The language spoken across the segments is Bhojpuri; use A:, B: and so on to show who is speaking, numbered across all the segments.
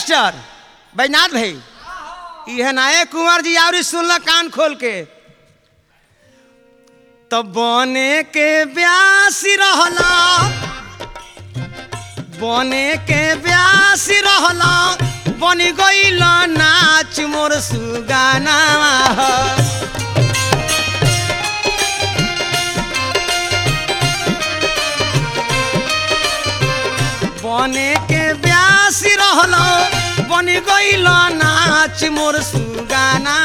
A: मास्टर बैजनाथ भाई यह नाये कुंवर जी और सुनल कान खोल के तो बने के ब्यासी रहला बने के ब्यासी रहला बनी गईल नाच मोर सुगाना बने के ब्यासी रहला बनी गईल नाच मोर सुगाना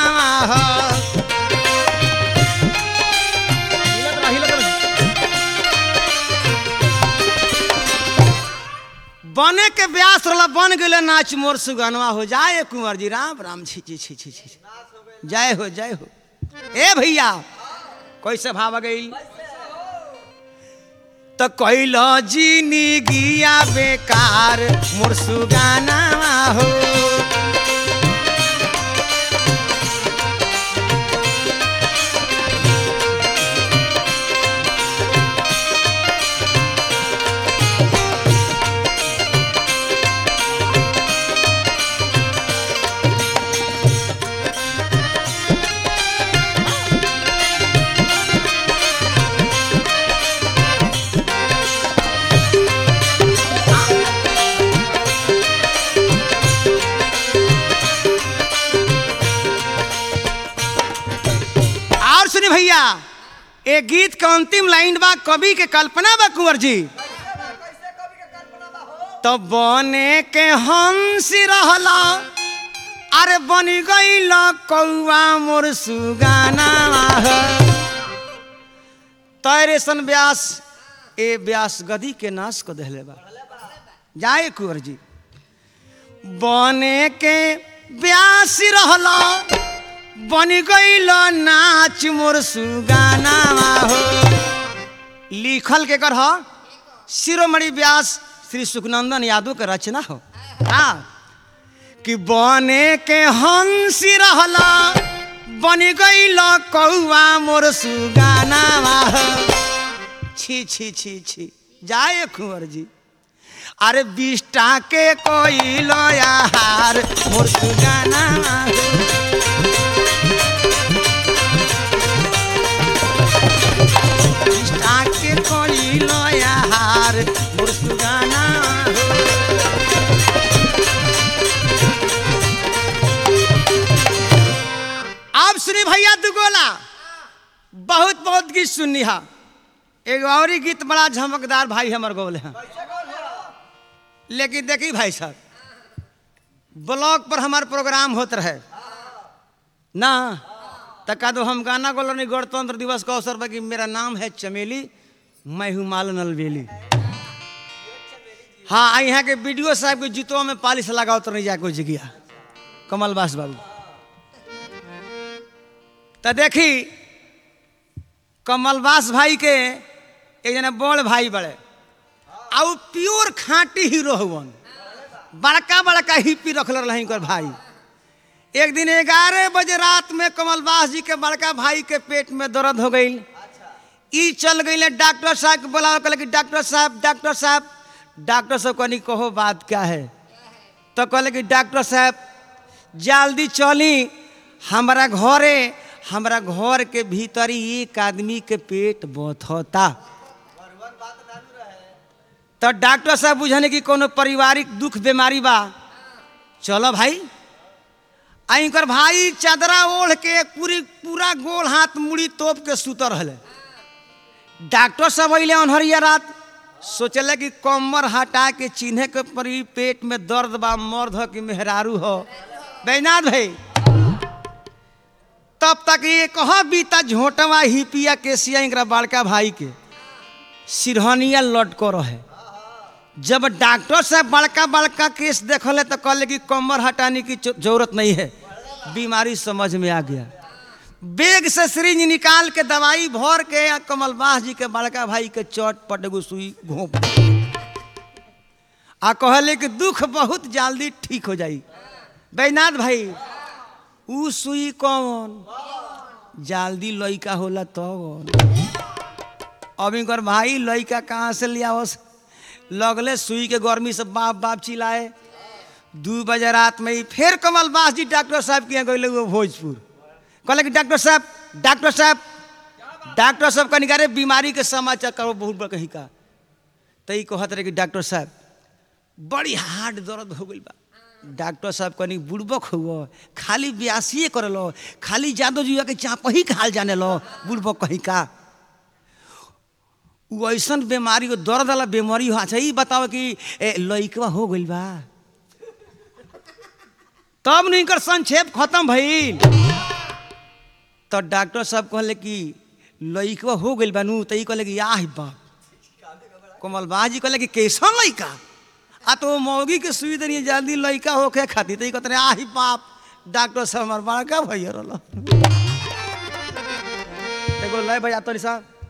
A: बने के ब्यास रहला बन गए नाच मोर सुगनवा हो जाए कुंवर जी राम राम छी छी छी छी छी जय हो ए भैया कैसे भाव गई तो कैल जीनी गिया बेकार मोर सुगाना हो भैया एक गीत के अंतिम लाइन बा कवि के कल्पना बा कुंवर जी तो बने के हंसी रहला अरे बनी गईल कौआ मोर सुगाना तैरेसन व्यास ए व्यास गदी के नाश को दहले बा जाए कुंवर जी बने के व्यासी रहला बनी गईल नाच मोर सुगाना हो लिखल के कर शिरोमणि व्यास श्री सुखनंदन यादव के रचना हो कि बने के हंसी रहला बनी गईल कौआ मोर सुगाना हो छी छी छी छी जाए कुंवर जी अरे बिष्टा के कोई यार मोर सुगाना हो के कोई यार मुर्सुगाना आप सुनी भैया दुगोला बहुत बहुत गीत सुननी हा एक और गीत बड़ा झमकदार भाई हमार गौले हैं लेकिन देखी भाई साहब ब्लॉग पर हमार प्रोग्राम होते रहे ना तका दो हम गाना बोल रहे गणतंत्र दिवस का अवसर पर कि मेरा नाम है चमेली मैं हूँ माल नलबेली हाँ यहाँ के वीडियो साहब के जूतों में पालिश लगाओ तो नहीं जाके जगिया कमलबास बाबू तो देखी कमलबास भाई के एक जना बड़ भाई बड़े आउ प्योर खाटी हीरो हुन बड़का बड़का हिप्पी रखल रही कर भाई एक दिन 11 बजे रात में कमलबास जी के बड़का भाई के पेट में दर्द हो गई ई चल गई डॉक्टर साहब के बोला कि डॉक्टर साहब कहनी कहो बात क्या है तो कहले कि डॉक्टर साहब जल्दी चली हमारा घर के भीतर एक आदमी के पेट बथता तो डॉक्टर साहब बुझने की कोनो पारिवारिक दुख बीमारी बा चलो भाई आइकर भाई चादरा ओढ़ के पूरा गोल हाथ मुड़ी तोप के सुत रहे डॉक्टर सब अले अनहरिया रात सोचले कि कमर हटा के चिन्हे के परी पेट में दर्द बा मर्द हो कि मेहरारू हो बैजनाथ भाई तब तक ये कह बीता झोटवा हिपिया केसिया बड़का भाई के सिरहनिया लटको रहे जब डॉक्टर साहब बड़का बड़का केस देखले तो कहले कि कमर हटाने की जरूरत नहीं है बीमारी समझ में आ गया बेग से सिरिंज निकाल के दवाई भर के कमलबास जी के बड़का भाई के चोट पट एगो सुई घोंप आ कहले कि दुख बहुत जल्दी ठीक हो जाई बैजनाथ भाई ऊ सुई कौन जल्दी लइका होला तो अब इनकर भाई लइका कहाँ से लिया लगले सुई के गर्मी से बाप बाप चिल्लाए 2 बजे रात में ही फिर कमल बास जी डॉक्टर साहब के यहाँ गए वो भोजपुर। कहले कि डॉक्टर साहब कहीं करे बीमारी के समाचार करो बहुत बड़ा कहीं का। तई कहत रहे कि डॉक्टर साहब बड़ी हार्ड दर्द हो गई बा। डॉक्टर साहब कहीं बुड़बक हुआ, खाली ब्यासिए कर लो, खाली जादो जुआ के चाप ही हाल जाने लो, बुड़बक कहीं का। वो ऐसा बीमारी हो, दर्द वाला बीमारी हो। अच्छा ये बताओ कि लइकवा हो गई बा, तब नहीं कर संक्षेप खत्म भइल। तो डॉक्टर साहब कहले कि लइकवा हो गई बानू। तो कहले कि आह बाप, कमल बाजी कहले कि कैसा लइका, आ तो मौगी के सुई दनी जल्दी लइका होके खाती। तो कहते आही बाप, डॉक्टर साहब हमार बड़का भैया रहा। ले भैया तो साहब